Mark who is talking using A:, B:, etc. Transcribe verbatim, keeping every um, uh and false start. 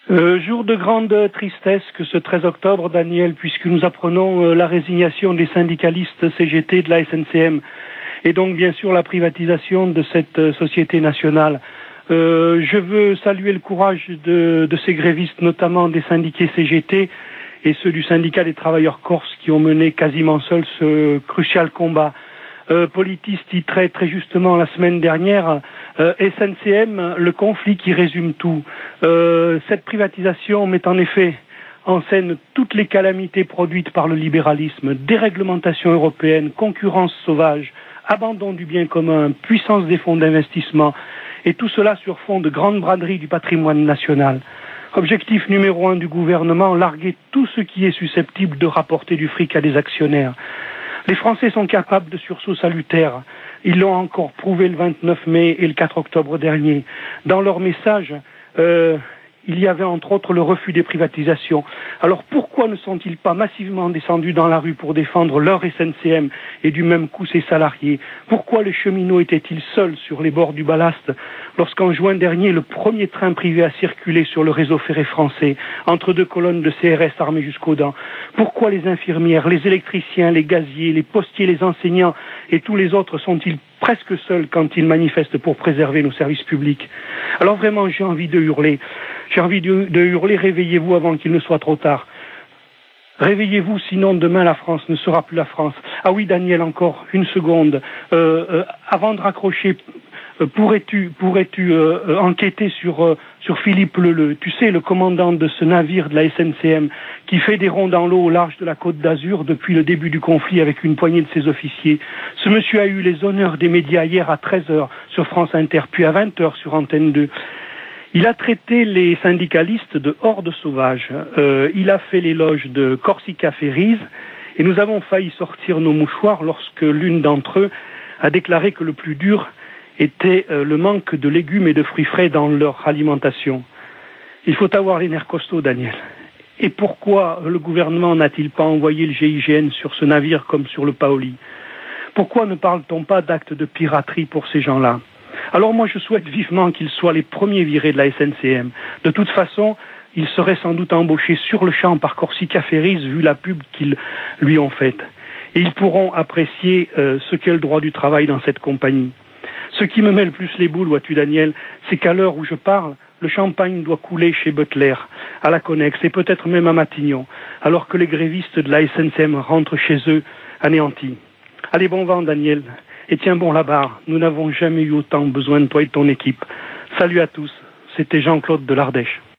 A: Euh, jour de grande tristesse que ce treize octobre, Daniel, puisque nous apprenons euh, la résignation des syndicalistes C G T de la S N C M et donc bien sûr la privatisation de cette euh, société nationale. Euh, je veux saluer le courage de, de ces grévistes, notamment des syndiqués C G T et ceux du syndicat des travailleurs corses qui ont mené quasiment seuls ce crucial combat. Euh, Politis titrait très justement la semaine dernière euh, S N C M, le conflit qui résume tout. Euh, cette privatisation met en effet en scène toutes les calamités produites par le libéralisme, déréglementation européenne, concurrence sauvage, abandon du bien commun, puissance des fonds d'investissement, et tout cela sur fond de grandes braderies du patrimoine national. Objectif numéro un du gouvernement, larguer tout ce qui est susceptible de rapporter du fric à des actionnaires. Les Français sont capables de sursauts salutaires. Ils l'ont encore prouvé le vingt-neuf mai et le quatre octobre dernier. Dans leur message, euh, il y avait entre autres le refus des privatisations. Alors pourquoi ne sont-ils pas massivement descendus dans la rue pour défendre leur S N C M et du même coup ses salariés? Pourquoi les cheminots étaient-ils seuls sur les bords du ballast lorsqu'en juin dernier le premier train privé a circulé sur le réseau ferré français entre deux colonnes de C R S armées jusqu'aux dents? Pourquoi les infirmières, les électriciens, les gaziers, les postiers, les enseignants et tous les autres sont-ils presque seuls quand ils manifestent pour préserver nos services publics? Alors vraiment, j'ai envie de hurler. J'ai envie de, de hurler, réveillez-vous avant qu'il ne soit trop tard. Réveillez-vous, sinon demain la France ne sera plus la France. Ah oui, Daniel, encore une seconde. Euh, euh, avant de raccrocher, euh, pourrais-tu, pourrais-tu euh, enquêter sur, euh, sur Philippe Leleu, tu sais, le commandant de ce navire de la S N C M, qui fait des ronds dans l'eau au large de la Côte d'Azur depuis le début du conflit avec une poignée de ses officiers. Ce monsieur a eu les honneurs des médias hier à treize heures sur France Inter, puis à vingt heures sur Antenne deux. Il a traité les syndicalistes de hordes sauvages. Euh, il a fait l'éloge de Corsica Ferries et nous avons failli sortir nos mouchoirs lorsque l'une d'entre eux a déclaré que le plus dur était euh, le manque de légumes et de fruits frais dans leur alimentation. Il faut avoir les nerfs costauds, Daniel. Et pourquoi le gouvernement n'a-t-il pas envoyé le G I G N sur ce navire comme sur le Paoli? Pourquoi ne parle-t-on pas d'actes de piraterie pour ces gens-là? Alors moi je souhaite vivement qu'ils soient les premiers virés de la S N C M. De toute façon, ils seraient sans doute embauchés sur le champ par Corsica Ferries vu la pub qu'ils lui ont faite. Et ils pourront apprécier euh, ce qu'est le droit du travail dans cette compagnie. Ce qui me met le plus les boules, vois-tu Daniel, c'est qu'à l'heure où je parle, le champagne doit couler chez Butler, à la Connex et peut-être même à Matignon, alors que les grévistes de la S N C M rentrent chez eux anéantis. Allez, bon vent Daniel. Et tiens bon la barre, nous n'avons jamais eu autant besoin de toi et de ton équipe. Salut à tous, c'était Jean-Claude de l'Ardèche.